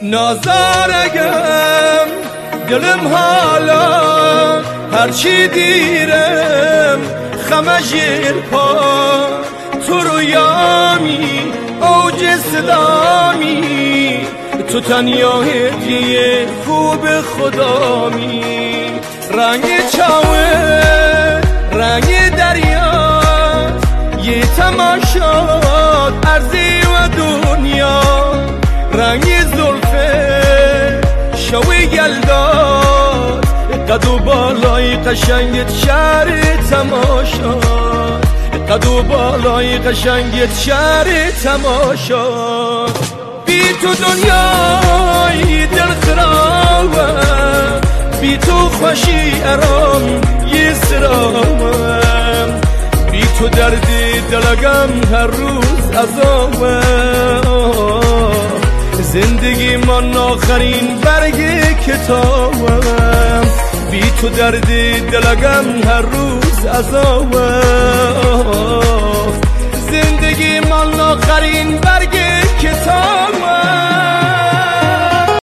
نازارگم دلم حالا هرچی دیرم خمجیر پا تو رویامی اوج صدامی تو تنیا هدیه خوب خدامی رنگ چاوه رنگ دریا یه تماشاد ارزی و دنیا رنگ زلفه شوی گلداد قد و بالای قشنگت شهر تماشا قد و بالای قشنگت شهر تماشا بی تو دنیای دل خرابه بی تو خوشی ارام یه سرامم بی تو درد دلگم هر روز عذابه زندگی من آخرین برگ کتابم بی تو درد دلگم هر روز عذابه زندگی من آخرین برگ کتابم